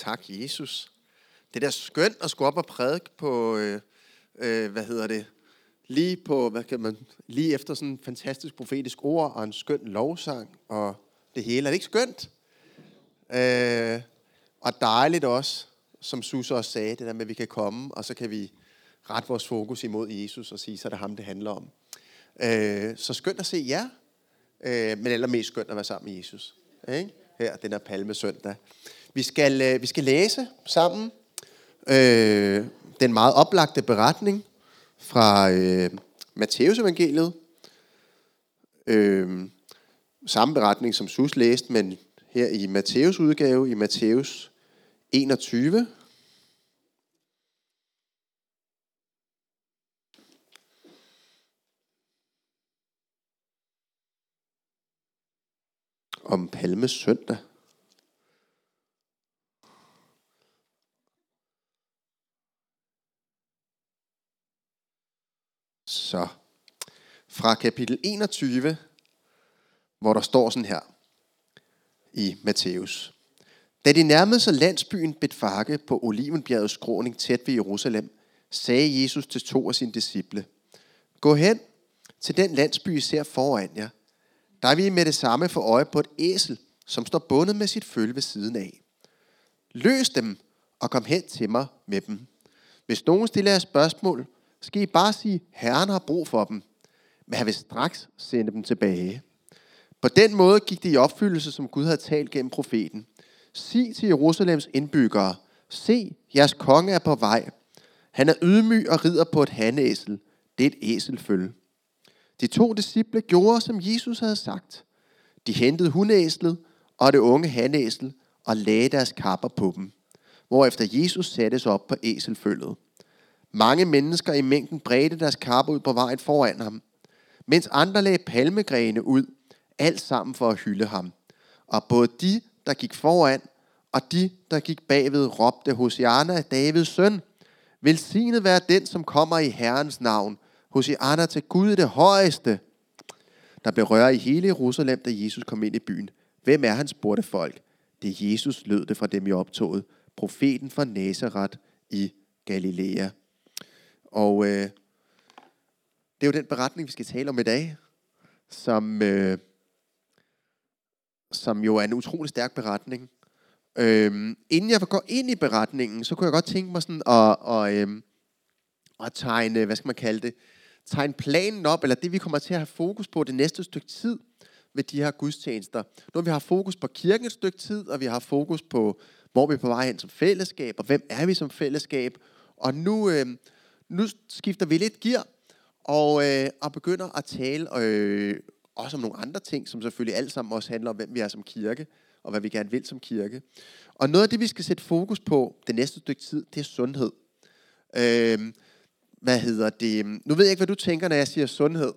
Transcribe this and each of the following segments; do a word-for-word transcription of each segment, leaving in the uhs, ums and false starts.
tak, Jesus. Det er da skønt at skulle op og prædike på, øh, øh, hvad hedder det, lige på, hvad kan man, lige efter sådan en fantastisk profetisk ord og en skøn lovsang og det hele. Er det ikke skønt? Øh, og dejligt også, som Susse også sagde, det der med, at vi kan komme, og så kan vi rette vores fokus imod Jesus og sige, så er det ham, det handler om. Øh, så skønt at se jer, øh, men allermest skønt at være sammen med Jesus. Ikke? Her, den her palmesøndag. Vi skal, øh, vi skal læse sammen øh, den meget oplagte beretning fra øh, Matteus evangeliet. Øh, samme beretning som Sus læste, men her i Matteus udgave, i Matteus enogtyve. Om palmesøndag. Så fra kapitel enogtyve, hvor der står sådan her i Matteus. Da de nærmede sig landsbyen Betfage på Olivenbjergets skråning tæt ved Jerusalem, sagde Jesus til to af sine disciple: Gå hen til den landsby, I ser foran jer. Der vil I med det samme få øje på et æsel, som står bundet med sit følge ved siden af. Løs dem og kom hen til mig med dem. Hvis nogen stiller jer spørgsmål, skal I bare sige, Herren har brug for dem, men han vil straks sende dem tilbage. På den måde gik det i opfyldelse, som Gud havde talt gennem profeten. Sig til Jerusalems indbyggere, se, jeres konge er på vej. Han er ydmyg og rider på et hanæsel. Det er et æselfølge. De to disciple gjorde, som Jesus havde sagt. De hentede hunæslet og det unge hanæsel og lagde deres kapper på dem, hvorefter Jesus satte sig op på æselfølget. Mange mennesker i mængden bredte deres kapper ud på vejen foran ham, mens andre lagde palmegrene ud, alt sammen for at hylde ham. Og både de, der gik foran, og de, der gik bagved, råbte, Hosianna, Davids søn. Velsignet være den, som kommer i Herrens navn. Hosianna til Gud det højeste. Der blev røre i hele Jerusalem, da Jesus kom ind i byen. Hvem er han, spurgte folk. Det er Jesus, lød det fra dem i optoget. Profeten fra Nazaret i Galilea. Og øh, det er jo den beretning, vi skal tale om i dag, som, øh, som jo er en utrolig stærk beretning. Øh, inden jeg går ind i beretningen, så kunne jeg godt tænke mig sådan at, og, øh, at tegne, hvad skal man kalde det, tegne planen op, eller det vi kommer til at have fokus på det næste stykke tid ved de her gudstjenester. Nu har vi har fokus på kirken et stykke tid, og vi har fokus på, hvor vi er på vej hen som fællesskab, og hvem er vi som fællesskab. Og nu, øh, nu skifter vi lidt gear, og, øh, og begynder at tale øh, også om nogle andre ting, som selvfølgelig alt sammen også handler om, hvem vi er som kirke, og hvad vi gerne vil som kirke. Og noget af det, vi skal sætte fokus på det næste stykke tid, det er sundhed. Øh, hvad hedder det? Nu ved jeg ikke, hvad du tænker, når jeg siger sundhed.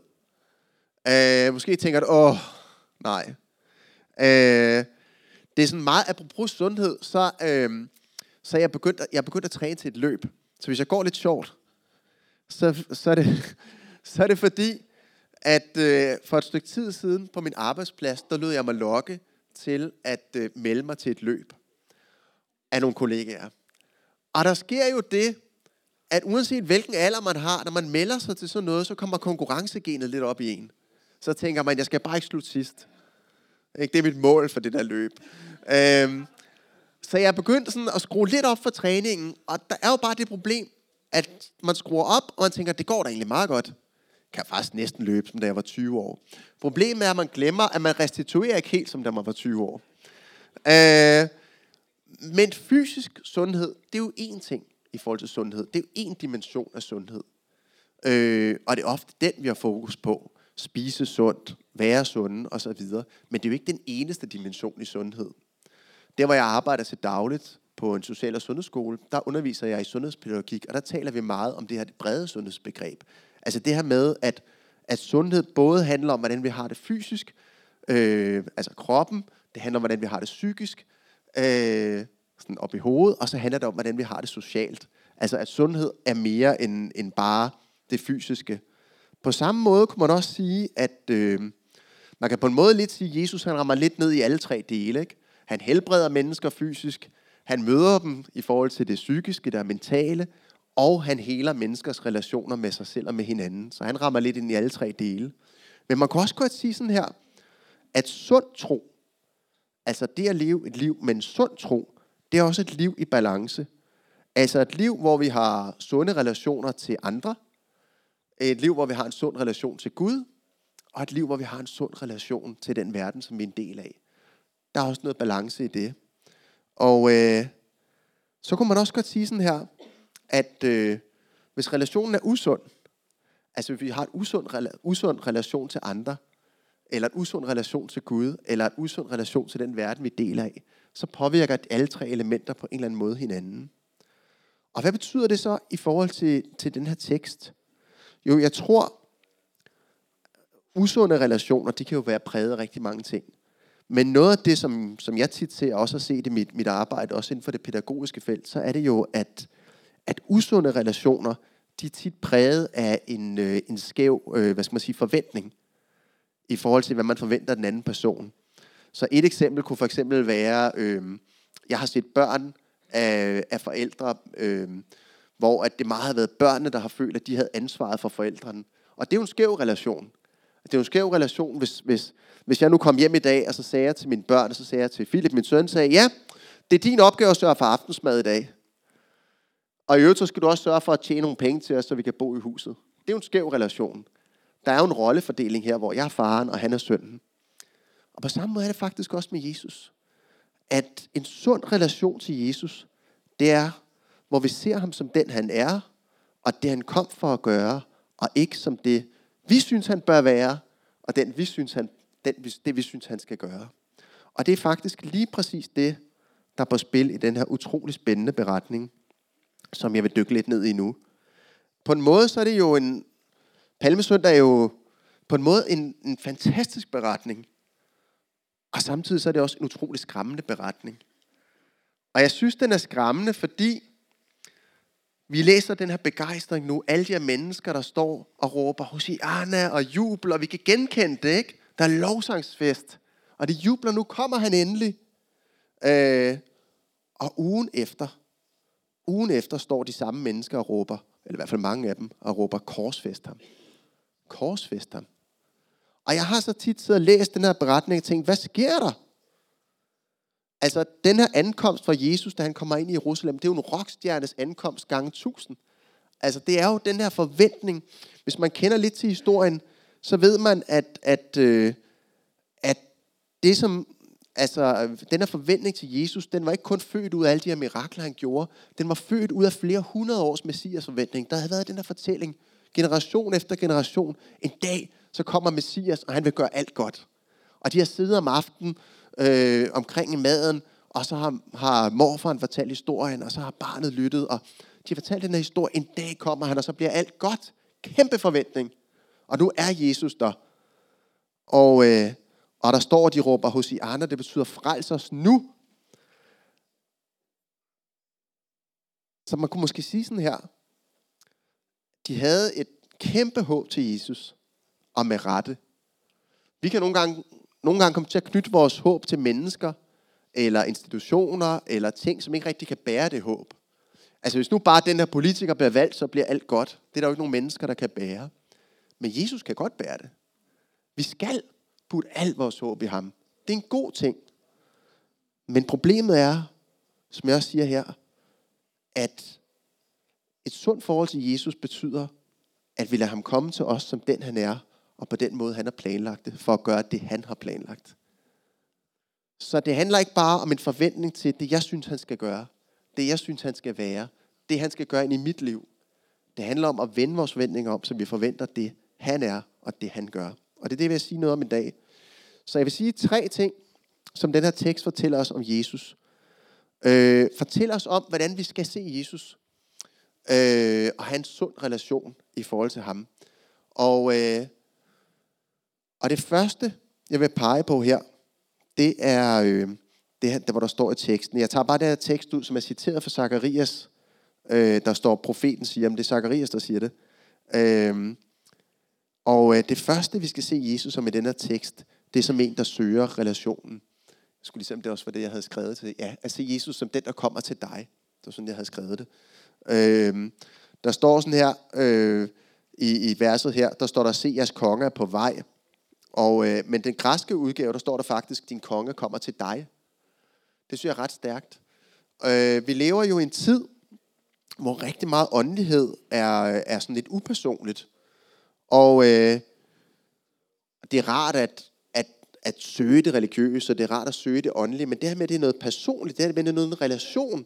Øh, måske tænker du, åh, nej. Øh, det er sådan meget, apropos sundhed, så, øh, så er jeg begyndt, jeg er begyndt at træne til et løb. Så hvis jeg går lidt short, så, så, er, det, så er det fordi, at øh, for et stykke tid siden på min arbejdsplads, der lod jeg mig lokke til at øh, melde mig til et løb af nogle kollegaer. Og der sker jo det, at uanset hvilken alder man har, når man melder sig til sådan noget, så kommer konkurrencegenet lidt op i en. Så tænker man, jeg skal bare ikke slutte sidst. Det er mit mål for det der løb. Øhm, så jeg er begyndt sådan at skrue lidt op for træningen, og der er jo bare det problem, at man skruer op, og man tænker, det går da egentlig meget godt. Jeg kan faktisk næsten løbe, som da jeg var tyve år. Problemet er, at man glemmer, at man restituerer ikke helt, som da man var tyve år. Øh, men fysisk sundhed, det er jo én ting i forhold til sundhed. Det er jo én dimension af sundhed. Øh, og det er ofte den, vi har fokus på. Spise sundt, være sunde osv. Men det er jo ikke den eneste dimension i sundhed. Der, hvor jeg arbejder til dagligt på en social- og sundhedsskole, der underviser jeg i sundhedspædagogik, og der taler vi meget om det her det brede sundhedsbegreb. Altså det her med, at, at sundhed både handler om, hvordan vi har det fysisk, øh, altså kroppen, det handler om, hvordan vi har det psykisk, øh, sådan op i hovedet, og så handler det om, hvordan vi har det socialt. Altså at sundhed er mere end, end bare det fysiske. På samme måde kunne man også sige, at øh, man kan på en måde lidt sige, at Jesus han rammer lidt ned i alle tre dele. Ikke? Han helbreder mennesker fysisk, Han møder dem i forhold til det psykiske, det mentale, og han heler menneskers relationer med sig selv og med hinanden. Så han rammer lidt ind i alle tre dele. Men man kan også godt sige sådan her, at sund tro, altså det at leve et liv med en sund tro, det er også et liv i balance. Altså et liv, hvor vi har sunde relationer til andre, et liv, hvor vi har en sund relation til Gud, og et liv, hvor vi har en sund relation til den verden, som vi er en del af. Der er også noget balance i det. Og øh, så kunne man også godt sige sådan her, at øh, hvis relationen er usund, altså hvis vi har en usund, usund relation til andre, eller en usund relation til Gud, eller en usund relation til den verden, vi deler af, så påvirker alle tre elementer på en eller anden måde hinanden. Og hvad betyder det så i forhold til, til den her tekst? Jo, jeg tror, usunde relationer, de kan jo være præget af rigtig mange ting. Men noget af det, som, som jeg tit ser, og også har set i mit, mit arbejde, også inden for det pædagogiske felt, så er det jo, at, at usunde relationer, de er tit præget af en, øh, en skæv, øh, hvad skal man sige, forventning, i forhold til, hvad man forventer af den anden person. Så et eksempel kunne for eksempel være, øh, jeg har set børn af, af forældre, øh, hvor at det meget har været børnene, der har følt, at de havde ansvaret for forældrene. Og det er jo en skæv relation. Det er jo en skæv relation, hvis, hvis, hvis jeg nu kom hjem i dag, og så sagde jeg til mine børn, og så sagde jeg til Philip, min søn, sagde, ja, det er din opgave at sørge for aftensmad i dag. Og i øvrigt, så skal du også sørge for at tjene nogle penge til os, så vi kan bo i huset. Det er jo en skæv relation. Der er jo en rollefordeling her, hvor jeg er faren, og han er sønnen. Og på samme måde er det faktisk også med Jesus. At en sund relation til Jesus, det er, hvor vi ser ham som den, han er, og det, han kom for at gøre, og ikke som det, vi synes, han bør være, og den, vi synes, han, den, det, vi synes, han skal gøre. Og det er faktisk lige præcis det, der er på spil i den her utrolig spændende beretning, som jeg vil dykke lidt ned i nu. På en måde, så er det jo en, Palmesøndag er jo på en måde en, en fantastisk beretning, og samtidig så er det også en utrolig skræmmende beretning. Og jeg synes, den er skræmmende, fordi vi læser den her begejstring nu. Alle de her mennesker, der står og råber Hosianna og jubler, og vi kan genkende det, ikke? Der er lovsangsfest, og de jubler, nu kommer han endelig. Øh, og ugen efter, ugen efter står de samme mennesker og råber, eller i hvert fald mange af dem, og råber korsfæst ham. Korsfæst ham. Og jeg har så tit siddet og læst den her beretning og tænkt, hvad sker der? Altså, den her ankomst fra Jesus, da han kommer ind i Jerusalem, det er jo en rockstjernes ankomst gange tusind. Altså, det er jo den her forventning. Hvis man kender lidt til historien, så ved man, at, at, øh, at det som, altså, den her forventning til Jesus, den var ikke kun født ud af alle de her mirakler, han gjorde. Den var født ud af flere hundrede års messias forventning. Der havde været den her fortælling, generation efter generation. En dag, så kommer Messias, og han vil gøre alt godt. Og de har siddet om aftenen, Øh, omkring i maden, og så har, har morfaren fortalt historien, og så har barnet lyttet, og de har fortalt den her historie. En dag kommer han, og så bliver alt godt. Kæmpe forventning. Og nu er Jesus der. Og, øh, og der står, at de råber Hosianna, det betyder frels os nu. Så man kunne måske sige sådan her. De havde et kæmpe håb til Jesus, og med rette. Vi kan nogle gange Nogle gange kommer til at knytte vores håb til mennesker, eller institutioner, eller ting, som ikke rigtig kan bære det håb. Altså hvis nu bare den her politiker bliver valgt, så bliver alt godt. Det er der jo ikke nogen mennesker, der kan bære. Men Jesus kan godt bære det. Vi skal putte alt vores håb i ham. Det er en god ting. Men problemet er, som jeg også siger her, at et sundt forhold til Jesus betyder, at vi lader ham komme til os som den han er, og på den måde, han har planlagt det, for at gøre det, han har planlagt. Så det handler ikke bare om en forventning til det, jeg synes, han skal gøre. Det, jeg synes, han skal være. Det, han skal gøre ind i mit liv. Det handler om at vende vores forventninger om, så vi forventer det, han er, og det, han gør. Og det er det, jeg vil sige noget om i dag. Så jeg vil sige tre ting, som den her tekst fortæller os om Jesus. Øh, fortæller os om, hvordan vi skal se Jesus. Øh, og have en sund relation i forhold til ham. Og... Øh, Og det første, jeg vil pege på her, det er øh, det her, der, hvor der står i teksten. Jeg tager bare det her tekst ud, som er citeret fra Zakarias. Øh, der står, profeten siger, men det er Zakarias, der siger det. Øh, og øh, det første, vi skal se Jesus som i den her tekst, det er som en, der søger relationen. skulle ligesom det også var det, jeg havde skrevet til. Ja, at se Jesus som den, der kommer til dig. Det var sådan, jeg havde skrevet det. Øh, der står sådan her, øh, i, i verset her, der står der, se jeres konge er på vej. Og, øh, men den græske udgave, der står der faktisk, din konge kommer til dig. Det synes jeg er ret stærkt. Øh, vi lever jo i en tid, hvor rigtig meget åndelighed er, er sådan lidt upersonligt. Og øh, det er rart at, at, at søge det religiøse, og det er rart at søge det åndelige, men det her med, det er noget personligt, det her med, det er noget en relation.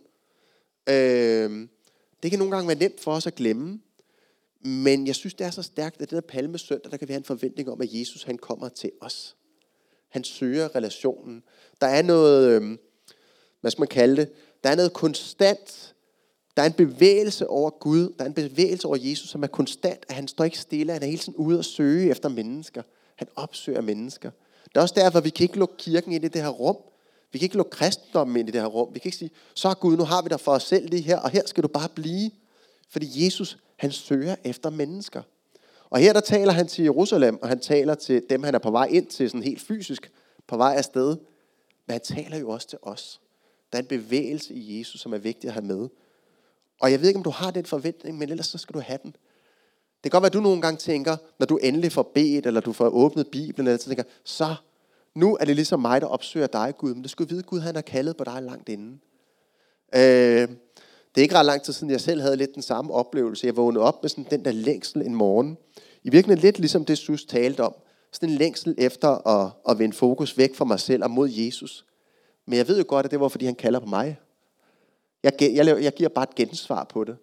Øh, det kan nogle gange være nemt for os at glemme, men jeg synes, det er så stærkt, at den her palmesøndag, der kan være en forventning om, at Jesus han kommer til os. Han søger relationen. Der er noget, øh, hvad skal man kalde det, der er noget konstant. Der er en bevægelse over Gud, der er en bevægelse over Jesus, som er konstant, at han står ikke stille, han er hele tiden ude at søge efter mennesker. Han opsøger mennesker. Det er også derfor, vi kan ikke lukke kirken ind i det her rum. Vi kan ikke lukke kristendommen ind i det her rum. Vi kan ikke sige, så Gud, nu har vi dig for os selv lige her, og her skal du bare blive. Fordi Jesus, han søger efter mennesker. Og her der taler han til Jerusalem, og han taler til dem, han er på vej ind til, sådan helt fysisk, på vej afsted. Men han taler jo også til os. Der er en bevægelse i Jesus, som er vigtig at have med. Og jeg ved ikke, om du har den forventning, men ellers så skal du have den. Det kan godt være, at du nogle gange tænker, når du endelig får bedt, eller du får åbnet Bibelen, eller så tænker, så nu er det ligesom mig, der opsøger dig, Gud. Men du skal vide, Gud han har kaldet på dig langt inden. Øh, det er ikke ret lang tid siden, jeg selv havde lidt den samme oplevelse. Jeg vågnede op med sådan den der længsel en morgen. I virkeligheden lidt ligesom det, Sus talte om. Sådan en længsel efter at, at vende fokus væk fra mig selv og mod Jesus. Men jeg ved jo godt, at det var, fordi han kalder på mig. Jeg, jeg, jeg giver bare et gensvar på det.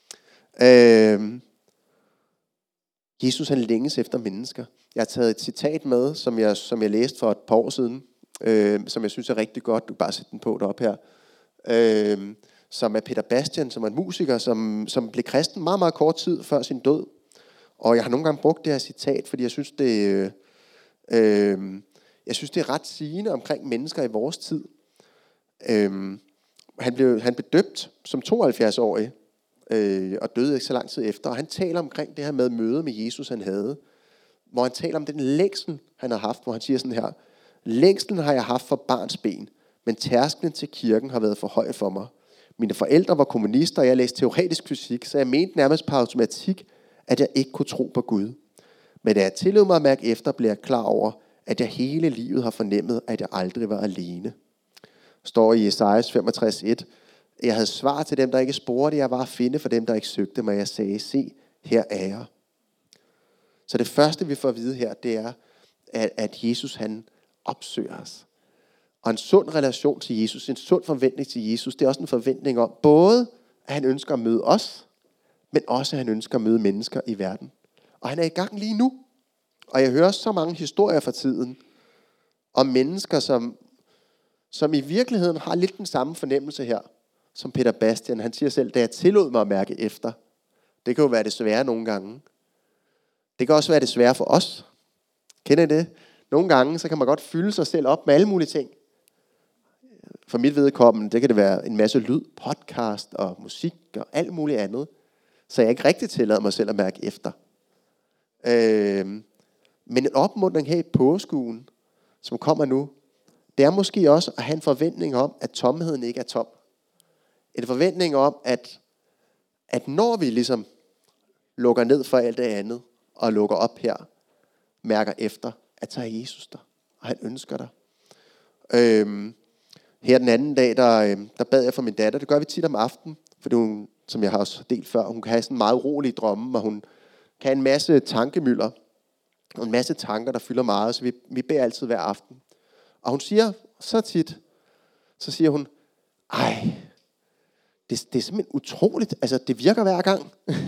Øh, Jesus han længes efter mennesker. Jeg har taget et citat med, som jeg, som jeg læste for et par år siden, øh, som jeg synes er rigtig godt. Du kan bare sætte den på deroppe her. Øh, som er Peter Bastian, som er en musiker, som, som blev kristen meget, meget kort tid før sin død. Og jeg har nogle gange brugt det her citat, fordi jeg synes, det, øh, øh, jeg synes, det er ret sigende omkring mennesker i vores tid. Øh, Han blev, han blev døbt som tooghalvfjerds-årig øh, og døde ikke så lang tid efter. Og han taler omkring det her med møde med Jesus, han havde. Hvor han taler om den længsel, han har haft. Hvor han siger sådan her. Længslen har jeg haft for barns ben, men tærsklen til kirken har været for høj for mig. Mine forældre var kommunister, og jeg læste teoretisk fysik, så jeg mente nærmest på automatik, at jeg ikke kunne tro på Gud. Men da jeg tillod mig at mærke efter, blev jeg klar over, at jeg hele livet har fornemmet, at jeg aldrig var alene. Står i Esajas femogtres et. Jeg havde svar til dem, der ikke spurgte. Jeg var at finde for dem, der ikke søgte mig. Jeg sagde, se, her er jeg. Så det første, vi får at vide her, det er, at, at Jesus han opsøger os. Og en sund relation til Jesus, en sund forventning til Jesus, det er også en forventning om, både at han ønsker at møde os, men også at han ønsker at møde mennesker i verden. Og han er i gang lige nu. Og jeg hører så mange historier fra tiden, om mennesker, som som i virkeligheden har lidt den samme fornemmelse her, som Peter Bastian. Han siger selv, da jeg tillod mig at mærke efter. Det kan jo være det svære nogle gange. Det kan også være det svære for os. Kender I det? Nogle gange, så kan man godt fylde sig selv op med alle mulige ting. For mit vedkommende, det kan det være en masse lyd, podcast og musik og alt muligt andet. Så jeg ikke rigtig tillader mig selv at mærke efter. Øh, men en opmuntring her i påskeugen, som kommer nu, det er måske også at have en forventning om, at tomheden ikke er tom. En forventning om, at, at når vi ligesom lukker ned for alt det andet, og lukker op her, mærker efter, at så er Jesus der, og han ønsker dig. Øhm, her den anden dag, der, der bad jeg for min datter. Det gør vi tit om aftenen, for hun, som jeg har også delt før, hun kan have sådan meget rolige drømme, og hun kan have en masse tankemylder, og en masse tanker, der fylder meget, så vi, vi beder altid hver aften. Og hun siger så tit, så siger hun, ej, det, det er simpelthen utroligt, altså det virker hver gang.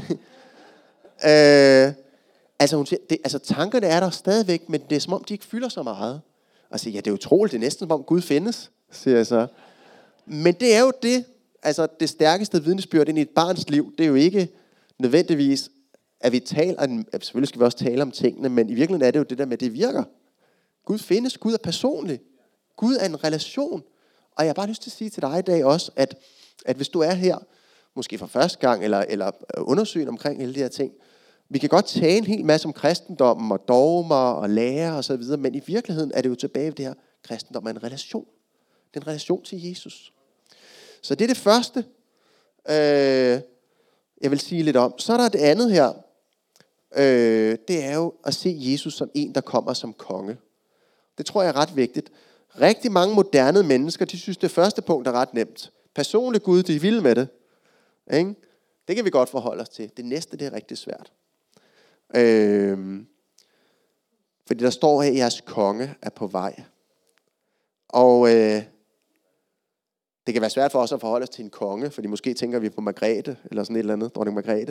øh, altså, hun siger, det, altså tankerne er der stadigvæk, men det er som om, de ikke fylder så meget. Og siger, ja, det er utroligt, det er næsten som om Gud findes, siger jeg så. Men det er jo det, altså det stærkeste vidnesbyrd ind i et barns liv, det er jo ikke nødvendigvis, at vi taler, at selvfølgelig skal vi også tale om tingene, men i virkeligheden er det jo det der med, at det virker. Gud findes, Gud er personlig. Gud er en relation. Og jeg har bare lyst til at sige til dig i dag også, at, at hvis du er her, måske for første gang, eller, eller undersøger omkring alle de her ting, vi kan godt tale en hel masse om kristendommen, og dogmer, og lære, og så videre, men i virkeligheden er det jo tilbage ved det her, kristendom er en relation. Det er en relation til Jesus. Så det er det første, øh, jeg vil sige lidt om. Så er der det andet her. Øh, det er jo at se Jesus som en, der kommer som konge. Det tror jeg er ret vigtigt. Rigtig mange moderne mennesker, de synes, det første punkt er ret nemt. Personlig Gud, de er vilde med det. Ikke? Det kan vi godt forholde os til. Det næste, det er rigtig svært. Øh, fordi der står her, at jeres konge er på vej. Og øh, det kan være svært for os at forholde os til en konge, fordi måske tænker vi på Margrethe, eller sådan et eller andet, dronning Margrethe.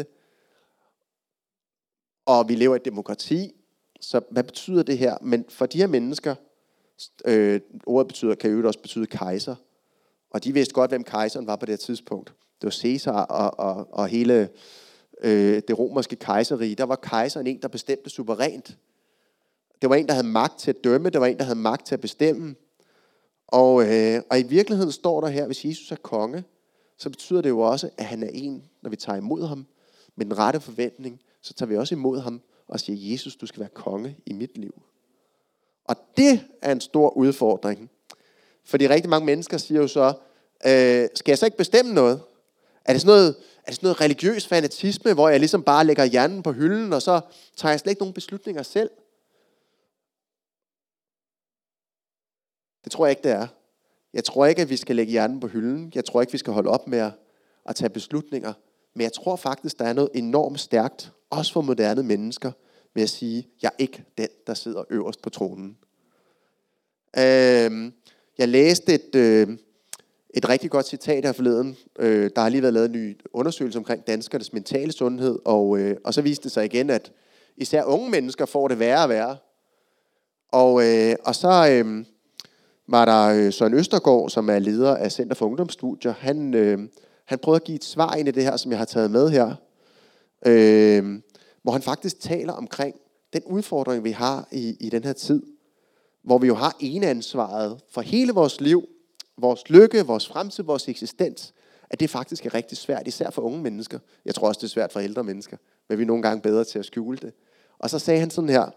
Og vi lever i et demokrati, så hvad betyder det her? Men for de her mennesker, øh, ordet betyder, kan jo også betyde kejser. Og de vidste godt, hvem kejseren var på det her tidspunkt. Det var Caesar og, og, og hele øh, det romerske kejserrige. Der var kejseren en, der bestemte suverænt. Det var en, der havde magt til at dømme. Det var en, der havde magt til at bestemme. Og, øh, og i virkeligheden står der her, hvis Jesus er konge, så betyder det jo også, at han er en, når vi tager imod ham, med den rette forventning, så tager vi også imod ham og siger, Jesus, du skal være konge i mit liv. Og det er en stor udfordring. Fordi rigtig mange mennesker siger jo så, øh, skal jeg så ikke bestemme noget? Er det, sådan noget? er det sådan noget religiøs fanatisme, hvor jeg ligesom bare lægger hjernen på hylden, og så tager jeg slet ikke nogen beslutninger selv? Det tror jeg ikke, det er. Jeg tror ikke, at vi skal lægge hjernen på hylden. Jeg tror ikke, vi skal holde op med at, at tage beslutninger. Men jeg tror faktisk, der er noget enormt stærkt, også for moderne mennesker, ved at sige, jeg er ikke den, der sidder øverst på tronen. Øh, jeg læste et, øh, et rigtig godt citat her forleden. Øh, der har lige været lavet en ny undersøgelse omkring danskernes mentale sundhed, og, øh, og så viste det sig igen, at især unge mennesker får det værre og værre. Og, øh, og så øh, var der Søren Østergaard, som er leder af Center for Ungdomsstudier. Han, øh, han prøvede at give et svar ind i det her, som jeg har taget med her. Øh, hvor han faktisk taler omkring den udfordring, vi har i, i den her tid. Hvor vi jo har eneansvaret for hele vores liv, vores lykke, vores fremtid, vores eksistens. At det faktisk er rigtig svært, især for unge mennesker. Jeg tror også, det er svært for ældre mennesker. Men vi er nogle gange bedre til at skjule det. Og så sagde han sådan her.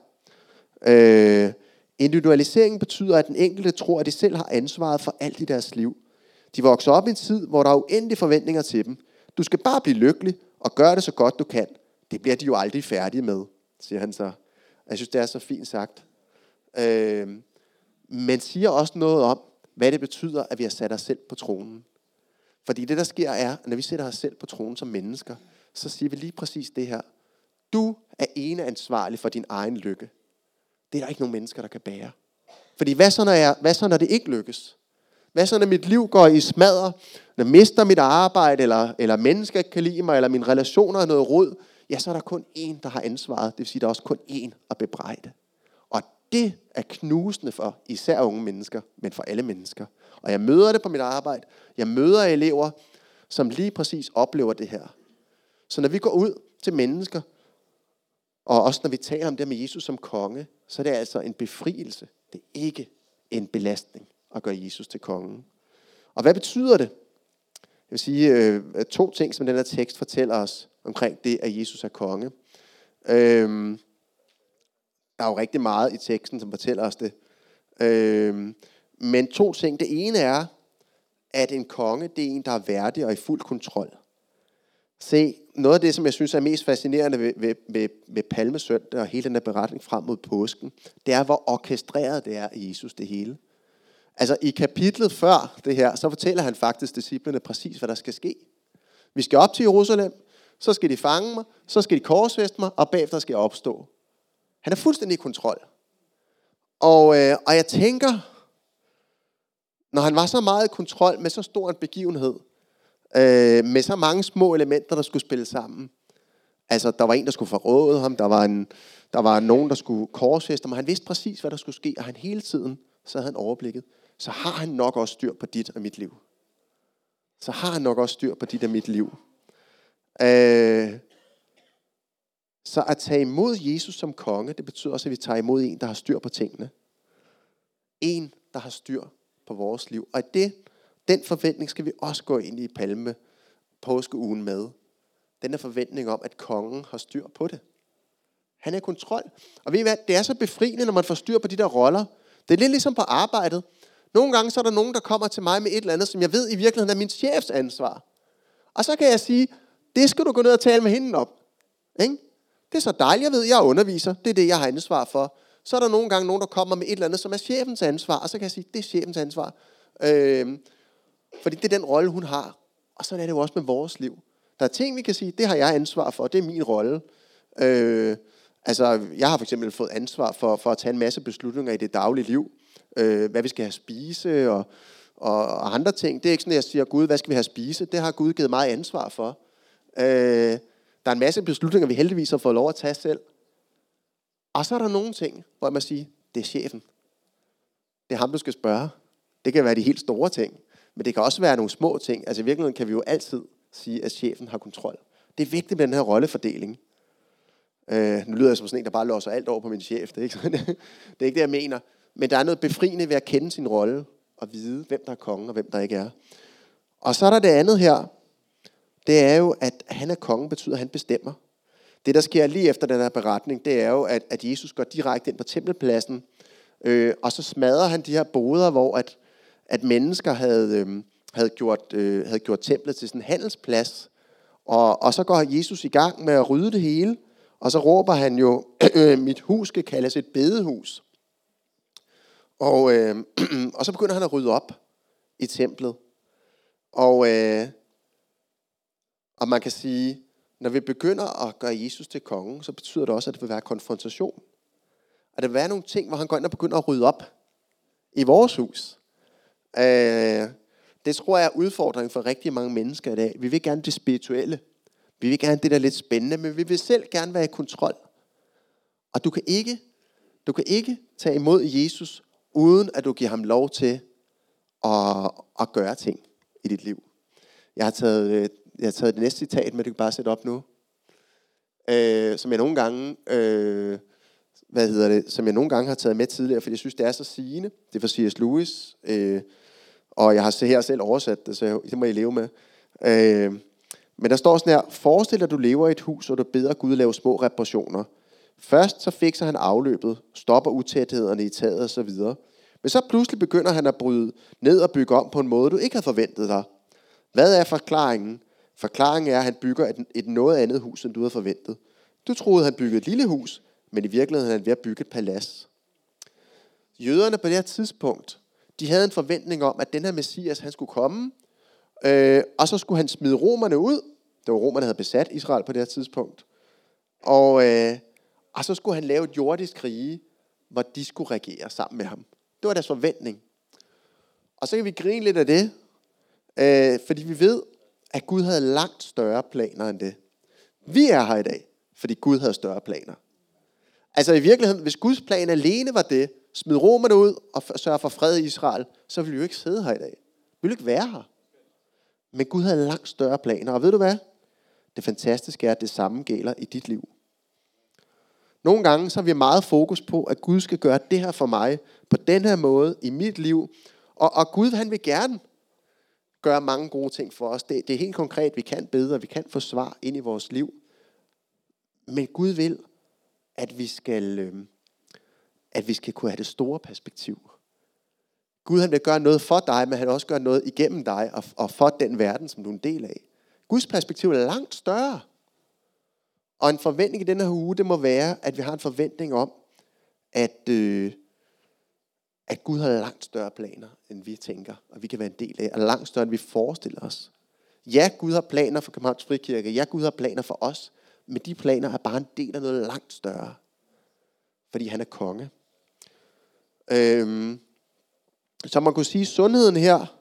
Øh, Individualiseringen betyder, at den enkelte tror, at de selv har ansvaret for alt i deres liv. De vokser op i en tid, hvor der er uendelige forventninger til dem. Du skal bare blive lykkelig og gøre det så godt du kan. Det bliver de jo aldrig færdige med, siger han så. Jeg synes, det er så fint sagt. Øh, men siger også noget om, hvad det betyder, at vi har sat os selv på tronen. Fordi det, der sker, er, at når vi sætter os selv på tronen som mennesker, så siger vi lige præcis det her. Du er ene ansvarlig for din egen lykke. Det er der ikke nogen mennesker, der kan bære. Fordi hvad så, når, jeg, hvad så, når det ikke lykkes? Hvad så, når mit liv går i smadder? Når jeg mister mit arbejde, eller, eller mennesker ikke kan lide mig, eller mine relationer er noget rod? Ja, så er der kun én, der har ansvaret. Det vil sige, der er også kun én at bebrejde. Og det er knusende for især unge mennesker, men for alle mennesker. Og jeg møder det på mit arbejde. Jeg møder elever, som lige præcis oplever det her. Så når vi går ud til mennesker, og også når vi taler om det med Jesus som konge, så er det altså en befrielse. Det er ikke en belastning at gøre Jesus til kongen. Og hvad betyder det? Jeg vil sige øh, to ting, som den her tekst fortæller os omkring det, at Jesus er konge. Øhm, der er jo rigtig meget i teksten, som fortæller os det. Øhm, men to ting. Det ene er, at en konge, det er en, der er værdig og i fuld kontrol. Se, noget af det, som jeg synes er mest fascinerende ved, ved, ved, ved Palmesøndag og hele den her beretning frem mod påsken, det er, hvor orkestreret det er i Jesus det hele. Altså i kapitlet før det her, så fortæller han faktisk disciplene præcis, hvad der skal ske. Vi skal op til Jerusalem, så skal de fange mig, så skal de korsfæste mig, og bagefter skal jeg opstå. Han er fuldstændig i kontrol. Og, øh, og jeg tænker, når han var så meget i kontrol med så stor en begivenhed, øh, med så mange små elementer, der skulle spille sammen. Altså, der var en, der skulle forråde ham, der var, en, der var nogen, der skulle korsfæste ham, og han vidste præcis, hvad der skulle ske, og han hele tiden, så havde han overblikket. Så har han nok også styr på dit og mit liv. Så har han nok også styr på dit og mit liv. Øh, så at tage imod Jesus som konge, det betyder også, at vi tager imod en, der har styr på tingene. En, der har styr på vores liv. Og det, den forventning skal vi også gå ind i Palme påskeugen med. Den her forventning om, at kongen har styr på det. Han er i kontrol. Og ved I hvad, det er så befriende, når man får styr på de der roller. Det er lidt ligesom på arbejdet. Nogle gange så er der nogen, der kommer til mig med et eller andet, som jeg ved i virkeligheden er min chefs ansvar. Og så kan jeg sige, det skal du gå ned og tale med hende om. Ikke? Det er så dejligt, jeg ved, jeg er underviser. Det er det, jeg har ansvar for. Så er der nogle gange nogen, der kommer med et eller andet, som er chefens ansvar. Og så kan jeg sige, det er chefens ansvar. Øh, fordi det er den rolle, hun har. Og sådan er det jo også med vores liv. Der er ting, vi kan sige, det har jeg ansvar for. Det er min rolle. Øh, altså, jeg har for eksempel fået ansvar for, for at tage en masse beslutninger i det daglige liv. Øh, hvad vi skal have spise og, og, og andre ting. Det er ikke sådan, at jeg siger, Gud, hvad skal vi have spise? Det har Gud givet mig ansvar for. Øh, der er en masse beslutninger, vi heldigvis har fået lov at tage selv. Og så er der nogle ting, hvor man siger, det er chefen. Det er ham, du skal spørge. Det kan være de helt store ting. Men det kan også være nogle små ting. Altså i virkeligheden kan vi jo altid sige, at chefen har kontrol. Det er vigtigt med den her rollefordeling. Øh, nu lyder jeg som sådan en, der bare låser alt over på min chef. Det er ikke, sådan, det er ikke det, jeg mener. Men der er noget befriende ved at kende sin rolle og vide, hvem der er kongen og hvem der ikke er. Og så er der det andet her. Det er jo, at han er kongen, betyder, at han bestemmer. Det, der sker lige efter den her beretning, det er jo, at, at Jesus går direkte ind på tempelpladsen, øh, og så smadrer han de her boder, hvor at, at mennesker havde, øh, havde, gjort, øh, havde gjort templet til sådan en handelsplads. Og, og så går Jesus i gang med at rydde det hele, og så råber han jo, øh, mit hus skal kaldes et bedehus. Og, øh, og så begynder han at rydde op i templet. Og, øh, og man kan sige, når vi begynder at gøre Jesus til kongen, så betyder det også, at det vil være konfrontation. Og der vil være nogle ting, hvor han går ind og begynder at rydde op i vores hus. Øh, det tror jeg er udfordringen for rigtig mange mennesker i dag. Vi vil gerne det spirituelle. Vi vil gerne det, der er lidt spændende, men vi vil selv gerne være i kontrol. Og du kan ikke, du kan ikke tage imod Jesus, uden at du giver ham lov til at, at gøre ting i dit liv. Jeg har taget, jeg har taget det næste citat, men det kan bare sætte op nu. Øh, som jeg nogle gange, øh, hvad hedder det, som jeg nogle gange har taget med tidligere, fordi jeg synes, det er så sigende. Det er fra C S Lewis, øh, og jeg har her selv oversat det, så det må I leve med. Øh, men der står sådan her: forestil dig, at du lever i et hus, og du beder Gud lave små reparationer. Først så fikser han afløbet, stopper utæthederne i taget og så videre. Men så pludselig begynder han at bryde ned og bygge om på en måde, du ikke havde forventet dig. Hvad er forklaringen? Forklaringen er, at han bygger et, et noget andet hus, end du havde forventet. Du troede, han byggede et lille hus, men i virkeligheden er han ved at bygge et palads. Jøderne på det her tidspunkt, de havde en forventning om, at den her Messias, han skulle komme, øh, og så skulle han smide romerne ud. Det var romerne, der havde besat Israel på det her tidspunkt. Og, øh, og så skulle han lave et jordisk rige, hvor de skulle regere sammen med ham. Det var deres forventning. Og så kan vi grine lidt af det, øh, fordi vi ved, at Gud havde langt større planer end det. Vi er her i dag, fordi Gud havde større planer. Altså i virkeligheden, hvis Guds plan alene var det, smid romerne ud og sørge for fred i Israel, så ville vi jo ikke sidde her i dag. Vi ville ikke være her. Men Gud havde langt større planer. Og ved du hvad? Det fantastiske er, at det samme gælder i dit liv. Nogle gange så har vi meget fokus på, at Gud skal gøre det her for mig, på den her måde, i mit liv. Og, og Gud, han vil gerne gøre mange gode ting for os. Det, det er helt konkret, vi kan bede, og vi kan få svar ind i vores liv. Men Gud vil, at vi skal, øh, at vi skal kunne have det store perspektiv. Gud, han vil gøre noget for dig, men han vil også gøre noget igennem dig, og, og for den verden, som du er en del af. Guds perspektiv er langt større. Og en forventning i denne her uge, det må være, at vi har en forventning om, at, øh, at Gud har langt større planer, end vi tænker, og vi kan være en del af, og langt større, end vi forestiller os. Ja, Gud har planer for Københavns Frikirke. Ja, Gud har planer for os. Men de planer er bare en del af noget langt større. Fordi han er konge. Øhm, så man kunne sige, sundheden her,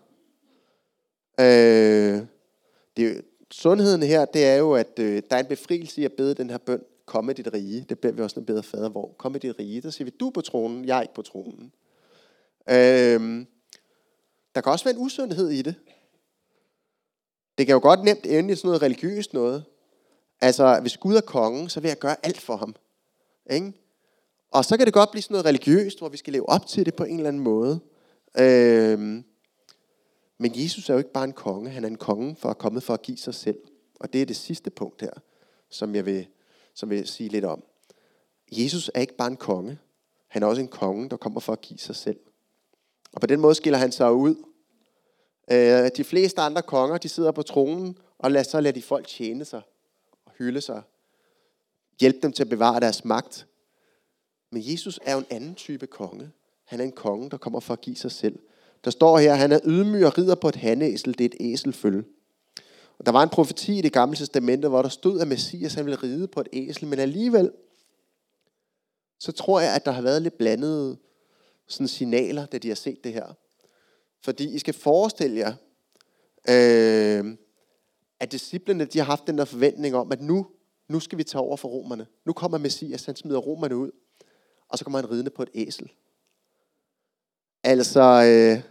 øh, det, sundheden her, det er jo, at øh, der er en befrielse i at bede den her bøn, kom med dit rige. Det beder vi også, når vi beder fader, hvor kom med dit rige. Der siger vi, du er på tronen, jeg er ikke på tronen. Øhm, der kan også være en usundhed i det. Det kan jo godt nemt ende i sådan noget religiøst noget. Altså, hvis Gud er kongen, så vil jeg gøre alt for ham. Ikke? Og så kan det godt blive sådan noget religiøst, hvor vi skal leve op til det på en eller anden måde. Øhm, men Jesus er jo ikke bare en konge. Han er en konge for at komme for at give sig selv. Og det er det sidste punkt her, som jeg vil, som jeg vil sige lidt om. Jesus er ikke bare en konge. Han er også en konge, der kommer for at give sig selv. Og på den måde skiller han sig ud. Øh, de fleste andre konger, de sidder på tronen, og lader, så lader de folk tjene sig og hylde sig. Hjælp dem til at bevare deres magt. Men Jesus er jo en anden type konge. Han er en konge, der kommer for at give sig selv. Der står her, han er ydmyg og rider på et hanæsel, det er et æselføl. Og der var en profeti i Det Gamle Testamente, hvor der stod, at Messias han ville ride på et æsel, men alligevel, så tror jeg, at der har været lidt blandede sådan signaler, da de har set det her. Fordi I skal forestille jer, øh, at disciplene, de har haft den der forventning om, at nu, nu skal vi tage over for romerne. Nu kommer Messias, han smider romerne ud, og så kommer han ridende på et æsel. Altså, øh,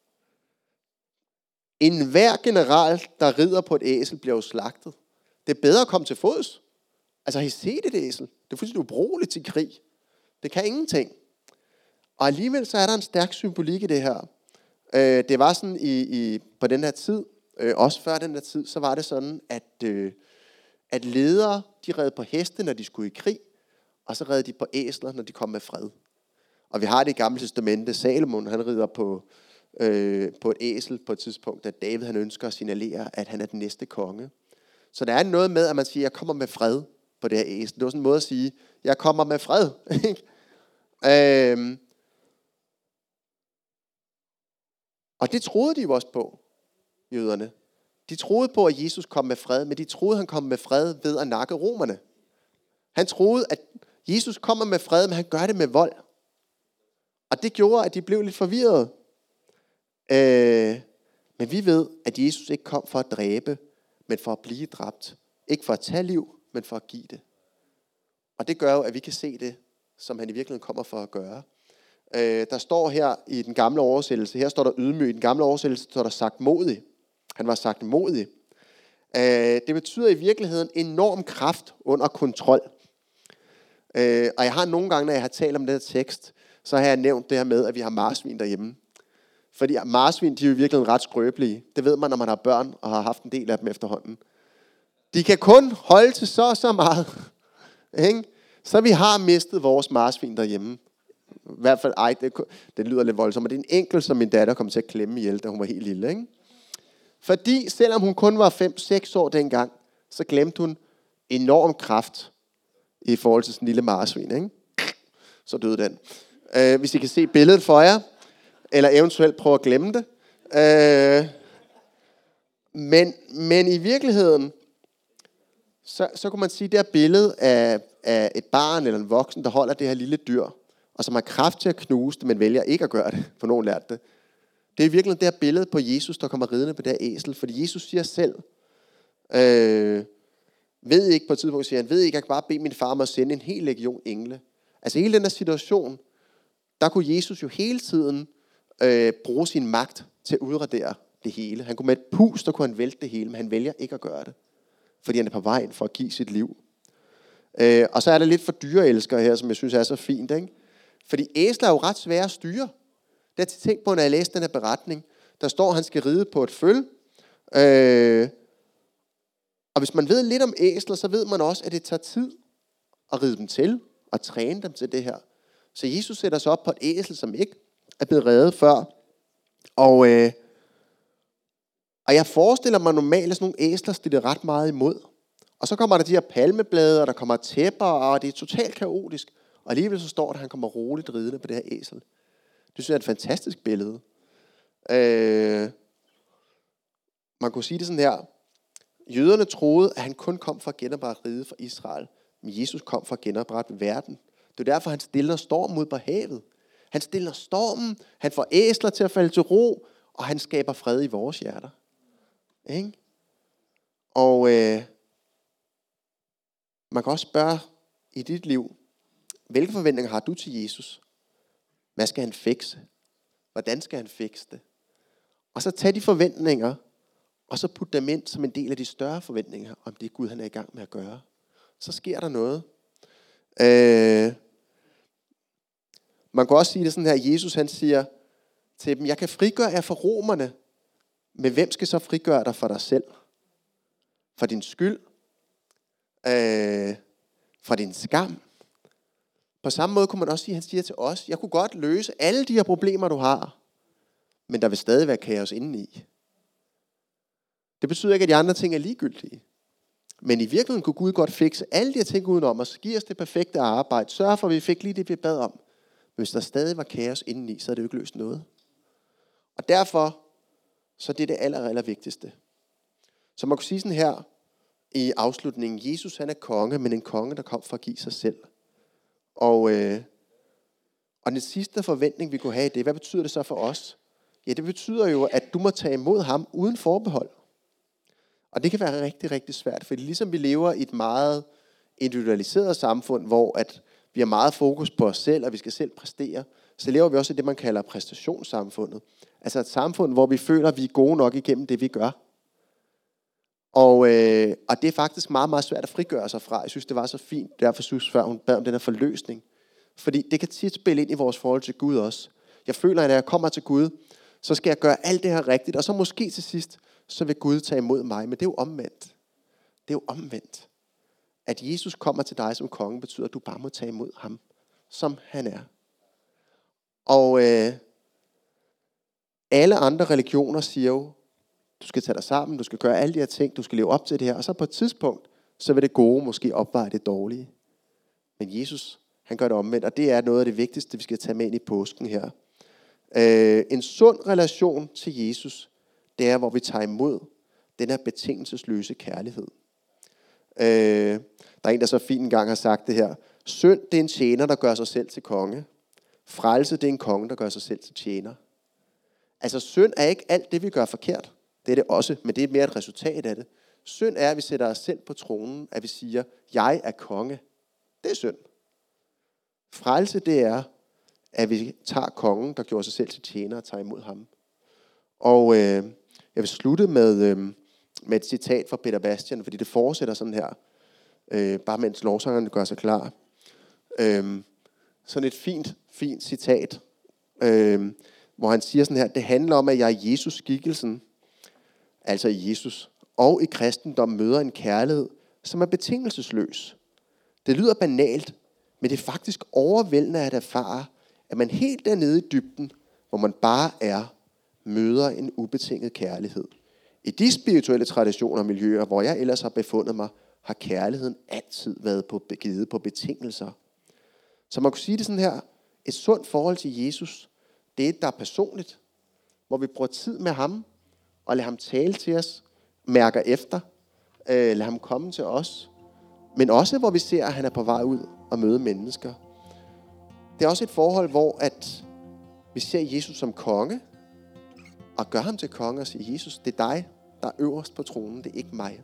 enhver general, der rider på et æsel, bliver jo slagtet. Det er bedre at komme til fods. Altså, har I set et æsel? Det er fuldstændig ubrugeligt til krig. Det kan ingenting. Og alligevel så er der en stærk symbolik i det her. Øh, det var sådan i, i, på den her tid, øh, også før den her tid, så var det sådan, at, øh, at ledere, de red på heste, når de skulle i krig, og så red de på æsler, når de kom med fred. Og vi har det i Gamle Testamente. Salomon, han rider på, øh, på et æsel på et tidspunkt, at David han ønsker at signalere, at han er den næste konge. Så der er noget med, at man siger, jeg kommer med fred på det her æsel. Det var sådan en måde at sige, jeg kommer med fred. øhm. Og det troede de jo også på, jøderne. De troede på, at Jesus kom med fred, men de troede, han kom med fred ved at nakke romerne. Han troede, at Jesus kommer med fred, men han gør det med vold. Og det gjorde, at de blev lidt forvirrede. Øh, men vi ved, at Jesus ikke kom for at dræbe, men for at blive dræbt. Ikke for at tage liv, men for at give det. Og det gør jo, at vi kan se det, som han i virkeligheden kommer for at gøre. Øh, der står her i den gamle oversættelse, her står der ydmyg, i den gamle oversættelse står der sagt modig. Han var sagt modig. Øh, det betyder i virkeligheden enorm kraft under kontrol. Øh, og jeg har nogle gange, når jeg har talt om den her tekst, så har jeg nævnt det her med, at vi har marsvin derhjemme. Fordi marsvin, de er jo i virkeligheden ret skrøbelige. Det ved man, når man har børn og har haft en del af dem efterhånden. De kan kun holde til så og så meget. Så vi har mistet vores marsvin derhjemme. I hvert fald, ej, det, det lyder lidt voldsomt, men det er en enkelt, som min datter kom til at klemme ihjel, da hun var helt lille. Ikke? Fordi selvom hun kun var fem seks år dengang, så glemte hun enorm kraft i forhold til sådan en lille marsvin. Ikke? Så døde den. Uh, hvis I kan se billedet for jer, eller eventuelt prøve at glemme det. Uh, men, men i virkeligheden, så, så kunne man sige, det her billede af, af et barn eller en voksen, der holder det her lille dyr, og som har kraft til at knuse det, men vælger ikke at gøre det, for nogen lærte det. Det er virkelig det her billede på Jesus, der kommer ridende på det her æsel, fordi Jesus siger selv, øh, ved ikke på et tidspunkt, siger han, ved ikke, jeg kan bare bede min far om at sende en hel legion engle. Altså hele den her situation, der kunne Jesus jo hele tiden øh, bruge sin magt til at udradere det hele. Han kunne med et pust, der kunne han vælte det hele, men han vælger ikke at gøre det, fordi han er på vejen for at give sit liv. Øh, og så er der lidt for dyreelskere her, som jeg synes er så fint, ikke? Fordi æsler er jo ret svære at styre. Det har jeg tænkt på, når jeg læste den her beretning. Der står, at han skal ride på et føl. Øh, og hvis man ved lidt om æsler, så ved man også, at det tager tid at ride dem til, og træne dem til det her. Så Jesus sætter sig op på et æsel, som ikke er blevet reddet før. Og, øh, og jeg forestiller mig normalt, at sådan nogle æsler stiller ret meget imod. Og så kommer der de her palmeblade, og der kommer tæpper, og det er totalt kaotisk. Og alligevel så står der, at han kommer roligt ridende på det her æsel. Det synes jeg er et fantastisk billede. Øh, man kunne sige det sådan her. Jøderne troede, at han kun kom for at genoprette riget for Israel. Men Jesus kom for at genoprette verden. Det er derfor, han stiller stormen ud på havet. Han stiller stormen, han får æsler til at falde til ro, og han skaber fred i vores hjerter. Ikke? Og øh, man kan også spørge i dit liv, hvilke forventninger har du til Jesus? Hvad skal han fikse? Hvordan skal han fikse det? Og så tag de forventninger, og så put dem ind som en del af de større forventninger, om det Gud han er i gang med at gøre. Så sker der noget. Øh, man kan også sige det sådan her, Jesus han siger til dem, jeg kan frigøre jer fra romerne, men hvem skal så frigøre dig for dig selv? For din skyld? Øh, for din skam? På samme måde kunne man også sige, at han siger til os, jeg kunne godt løse alle de her problemer, du har. men der vil stadig være kaos indeni. Det betyder ikke, at de andre ting er ligegyldige. Men i virkeligheden kunne Gud godt fikse alle de her ting udenom os, give os det perfekte arbejde, sørge for, at vi fik lige det, vi bad om. Men hvis der stadig var kaos indeni, så er det jo ikke løst noget. Og derfor, så det er det aller, aller vigtigste. Så man kunne sige sådan her i afslutningen, Jesus han er konge, men en konge, der kom for at give sig selv. Og, øh, og den sidste forventning, vi kunne have i det, hvad betyder det så for os? Ja, det betyder jo, at du må tage imod ham uden forbehold. Og det kan være rigtig, rigtig svært, for ligesom vi lever i et meget individualiseret samfund, hvor at vi har meget fokus på os selv, og vi skal selv præstere, så lever vi også i det, man kalder præstationssamfundet. Altså et samfund, hvor vi føler, at vi er gode nok igennem det, vi gør. Og, øh, og det er faktisk meget, meget svært at frigøre sig fra. Jeg synes, det var så fint, derfor synes før hun bad om den her forløsning. Fordi det kan tit spille ind i vores forhold til Gud også. Jeg føler, at når jeg kommer til Gud, så skal jeg gøre alt det her rigtigt, og så måske til sidst, så vil Gud tage imod mig. Men det er jo omvendt. Det er jo omvendt. At Jesus kommer til dig som konge, betyder, at du bare må tage imod ham, som han er. Og øh, alle andre religioner siger jo, du skal tage dig sammen, du skal gøre alle de her ting, du skal leve op til det her, og så på et tidspunkt, så vil det gode måske opveje det dårlige. Men Jesus, han gør det omvendt, og det er noget af det vigtigste, vi skal tage med ind i påsken her. Øh, en sund relation til Jesus, det er, hvor vi tager imod den her betingelsesløse kærlighed. Øh, der er en, der så fint engang har sagt det her. Synd, det er en tjener, der gør sig selv til konge. Frelse, det er en konge, der gør sig selv til tjener. Altså synd er ikke alt det, vi gør forkert. Det er det også, men det er mere et resultat af det. Synd er, at vi sætter os selv på tronen, at vi siger, jeg er konge. Det er synd. Frelse, det er, at vi tager kongen, der gjorde sig selv til tjener, og tager imod ham. Og øh, jeg vil slutte med, øh, med et citat fra Peter Bastian, fordi det fortsætter sådan her, øh, bare mens lovsangerne gør sig klar. Øh, sådan et fint, fint citat, øh, hvor han siger sådan her, det handler om, at jeg er Jesus skikkelsen, altså i Jesus, og i kristendom møder en kærlighed, som er betingelsesløs. Det lyder banalt, men det er faktisk overvældende at erfare, at man helt dernede i dybden, hvor man bare er, møder en ubetinget kærlighed. I de spirituelle traditioner og miljøer, hvor jeg ellers har befundet mig, har kærligheden altid været på, givet på betingelser. Så man kunne sige det sådan her, et sundt forhold til Jesus, det er et, der er personligt, hvor vi bruger tid med ham, og lader ham tale til os, mærker efter, øh, lader ham komme til os, men også hvor vi ser, at han er på vej ud og møde mennesker. Det er også et forhold, hvor at vi ser Jesus som konge, og gør ham til konge og siger, Jesus, det er dig, der er øverst på tronen, det er ikke mig.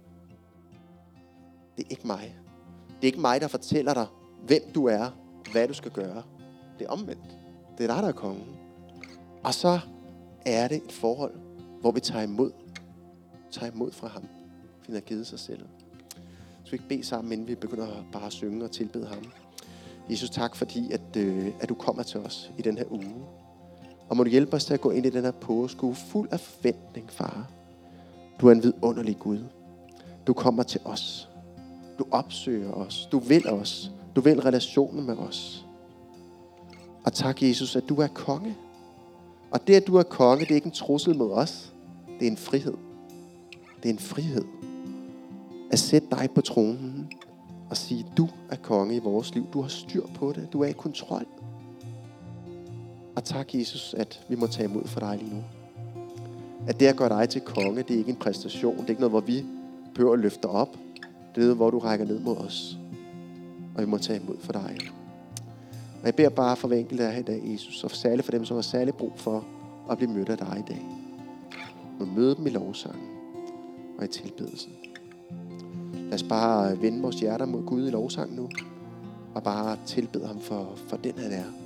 Det er ikke mig. Det er ikke mig, der fortæller dig, hvem du er, hvad du skal gøre. Det er omvendt. Det er dig, der er kongen. Og så er det et forhold, hvor vi tager imod. Tager imod fra ham. For han har givet sig selv. Så vi ikke bede sammen, inden vi begynder bare at synge og tilbede ham. Jesus, tak fordi, at, øh, at du kommer til os i den her uge. Og må du hjælpe os til at gå ind i den her påskeuge fuld af forventning, far. Du er en vidunderlig Gud. Du kommer til os. Du opsøger os. Du vil os. Du vil relationen med os. Og tak, Jesus, at du er konge. Og det, at du er konge, det er ikke en trussel mod os. Det er en frihed. Det er en frihed. At sætte dig på tronen og sige, du er konge i vores liv. Du har styr på det. Du er i kontrol. Og tak, Jesus, at vi må tage imod for dig lige nu. At det at gøre dig til konge, det er ikke en præstation. Det er ikke noget, hvor vi behøver at løfte op. Det er noget, hvor du rækker ned mod os. Og vi må tage imod for dig. Og jeg beder bare for hver enkelt af her i dag, Jesus. Og særligt for dem, som har særlig brug for at blive mødt af dig i dag. Må møde dem i lovsangen og i tilbedelsen. Lad os bare vende vores hjerter mod Gud i lovsang nu. Og bare tilbede ham for, for den han er.